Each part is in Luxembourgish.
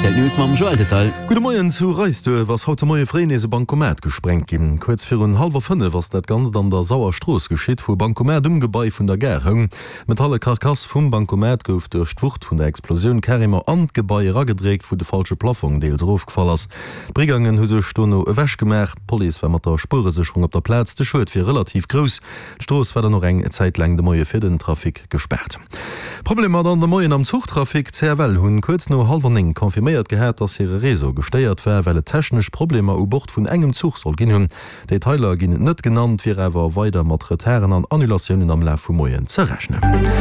News mam Joel Detail. Gute Morgen zu Reiste, was heute Morgen Freienese Bankomat gesprengt geben. Kurz für 4:30 was net ganz an der Sauerstroß geschieht, wo Bankomat umgebei von der Gerhung. Metalle Karkass vom Bankomat gouf durch Wucht von der Explosion Kerimer an Gebäi raggedreht, wo de falsche Plaffung deels raufgefallen ist. Brigangen huse Stono wäsch gemerk, Police war mit der Spuresicherung auf der Platz, de Schuld für relativ groß. Stroß war noch eng Zeit lang de Moje für den Trafik gesperrt. Problem hat an der Mojen am Zugtrafik CRL hun kurz no halverning konfirmiert gehört, dass ihre Reso gesteuert war, weil technisch Probleme u Bord von engem Zug soll gehen hun. Detailer gehen net genannt, wie aber weiter Materitären an Annulationen am Lauf von Mojen zerrechnen.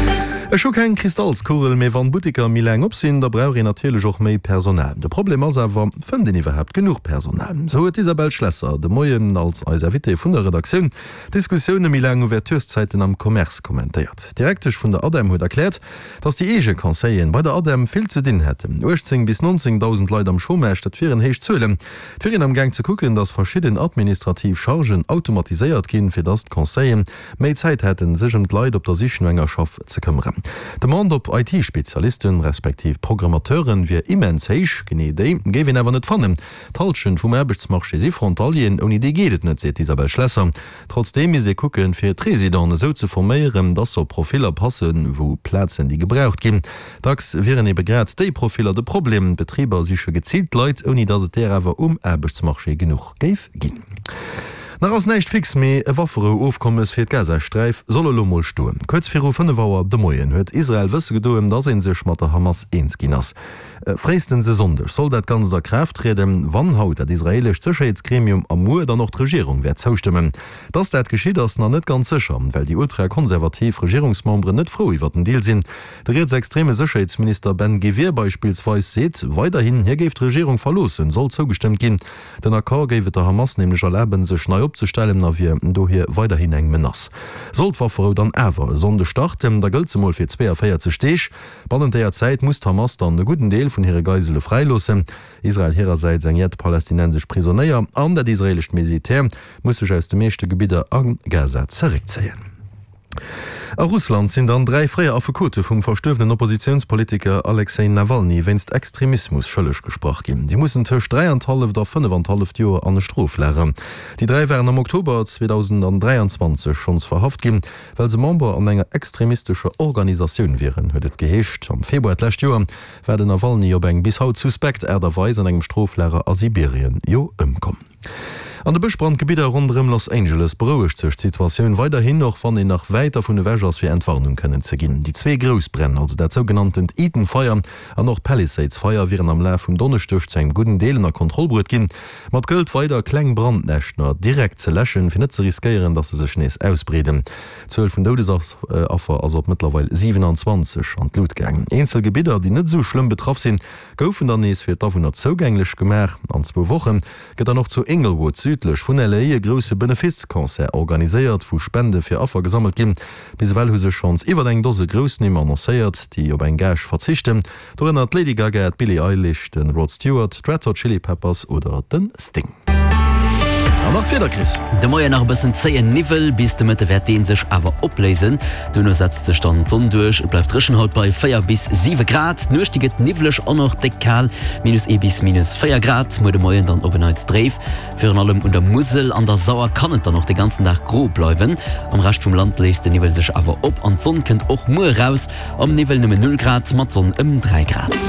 Es schon kein Kristallskurel mehr van Butiker mir lang opsinn, da brauche ich natürlich auch mehr Personal. Das Problem ist aber, finden überhaupt genug Personal. So hat Isabel Schlesser, de Mojen als Eisavité von der Redaktion, Diskussionen mir lang über Ouverturszeiten am Commerce kommentiert. Direktisch von der ADEM hat erklärt, dass die Ege Conseillen bei der ADEM viel zu dienen hätten. 18 bis 19.000 Leute am Showmatch, das wären hecht zählen. Für ihn am Gang zu gucken, dass verschiedene administrativ Chargen automatisiert gehen, für das die Conseillen mehr Zeit hätten, sich um die Leute auf der Sicherungschaft zu kümmern. Der Mann op IT-Spezialisten respektiv Programmateuren wie immens heich gene Idee gewinn aber net fannen. Talschen vum Erbechtsmarche sie Frontalien und Idee gehtt net se Isabel Schlesser. Trotzdem is se gucken fir Präsident so zu formieren, dass so Profiler passen, wo Plätzen die gebraucht gin. Dax wären e begrät de Profiler de Problem Betrieber sich gezielt leit, oni dat se derwer Erbechtsmarche genug geif gin. Nach ass nächt fix méi e waffere Ofkommes fir d Gazastreif solle lomoll stoen. Kurz fir 5 Wauer de Moien huet Israel wësse gedoen, dat en sech mat der Hamas eensginnners. Fréisten se sondech soll dat ganzer Kräft reden, wann haut dat israelisch Sicherheitsgremium am Moe dann noch d' Regierung wär zoustimmen. Dats dat geschieet ass na net ganz sicher, well die ultrakonservativ Regierungsmembre net froh iwwer den Deal sinn. Der extreme Sicherheitsminister Ben Gvir beispielsweise seht, weiterhin hier geft Regierung verlosen, soll zugestimmt gin. Den Akkor gewet der Hamas nämlich erlauben sech neu opzustellen, na wir do hier weiterhin eng menass. Sollt war vor dann ever sonde starten, der gilt zumal fir 2 Feier zu stech. Binnen der Zeit muss Hamas dann den guten Deel von ihre Geisele freilosen. Israel ihrerseits eng jet palästinensisch Prisonnier an der israelisch Militär muss sich aus de meeschte Gebiete an Gaza zurückziehen. A Russland sind an 3 freie Affekote vum verstöfenden Oppositionspolitiker Alexei Nawalny wennst Extremismus schëllech gesproch gin. Die mussssen tech 3,5 der 5,5 Joer an de Strof lehren. Die 3 wären am Oktober 2023 schons verhaft gin, weil se Member an enger extremistische Organisation wären, huet et geheescht. Am Februar lächt Joer werden Nawalny op eng bis haut suspekt derweis an engem Stroflehrer a Sibirien jo ëmkom. An de Beschbrandgebieter rund Los Angeles beruhigt sich die Situation weiterhin noch van den nach weiter vun de Wägers wie Entwarnung können ze ginn. Die 2 Großbrennen, also der sogenannten Eaton Fire an noch Palisades Fire wären am Lauf vum Donnerstag zu einem guten Deelener Kontrollbrut ginn. Mat gilt weiter Klengbrandnächtner direkt ze lächen, fir net ze riskieren, dass se sech nees ausbreden. 12 vun Todesaffer also mittlerweile 27 an Blutgang. Einzelgebieter, die net so schlimm betroffen sind, goufen der nees fir davon zugänglich gemerk. An 2 Wochen geht er noch zu Inglewood südlich von LA große Benefizkonzert organisiert, wo Spende für Opfer gesammelt gin. Biswell huse Chance iwwer eng dose Grosnehmer annoncéiert, die op ein Gasch verzichten. Darin hat Lady Gaga, Billie Eilish, den Rod Stewart, Red Hot Chili Peppers oder den Sting. De Moier nach bëssen zeien Nivel bis de Mëtte werd deen sech awer oplesen. Dunner setzt ze stand sonn duch, bleif Drschen haut bei 4 bis 7 Grad. Nøchtiget nivelech an noch dekal, -1 bis -4 Grad, mo de Moien dann op als dreef. Fir allem und der Musel an der Sauer kannet dann noch de ganzen Tag grob bleiwen. Am Recht vum Land leest de Nivel sech awer op an Sonn kënnt och mo raus, am Nivel nëmme 0 Grad, mat Sonn 3 Grad.